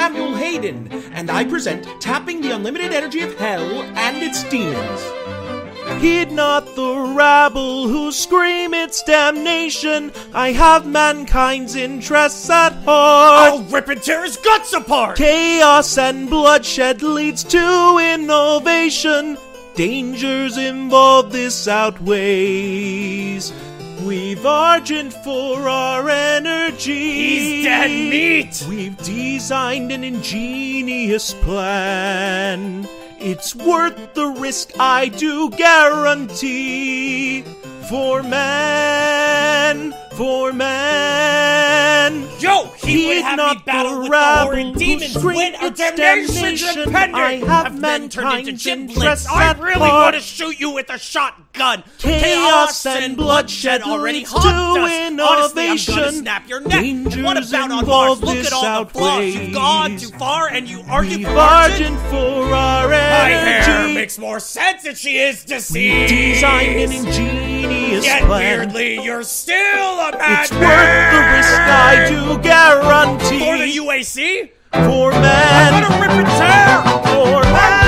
Samuel Hayden, and I present Tapping the Unlimited Energy of Hell and its Demons. Heed not the rabble who scream its damnation. I have mankind's interests at heart. I'll rip and tear his guts apart! Chaos and bloodshed leads to innovation. Dangers involved this outweighs. We've Argent for our energy. He's dead meat! We've designed an ingenious plan. It's worth the risk, I do guarantee. For man, for man. Yo, he would have me battle with the horrid demons. Win our damnation's impending. Have men turned into gimblets. I really want to shoot you with a shotgun. Chaos and bloodshed already leads haunts to us. innovation. Honestly, I'm gonna snap your neck. Dangers And what about on involved Mars? Look this at all the flaws. You've gone too far and you argue We've for Argent. Argent for our My energy. hair makes more sense if she is deceased. Designed an ingenious Yet plan. weirdly, you're still a madman. It's worth the risk, I do guarantee. For the UAC? For man. I'm gonna rip and tear! For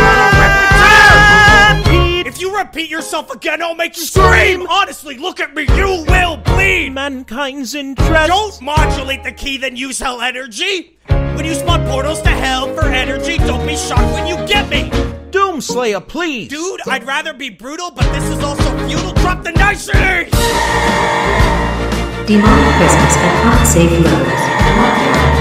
I'm gonna rip and man. tear! If you repeat yourself again, I'll make you scream! Honestly, look at me, you will bleed! Mankind's interest. Don't modulate the key, then use hell energy! When you spawn portals to hell for energy, don't be shocked when you get me! Doomslayer, please. Dude, I'd rather be brutal, but this is also feudal. Drop the niceties! Demonic presence at Heart Safe Levels.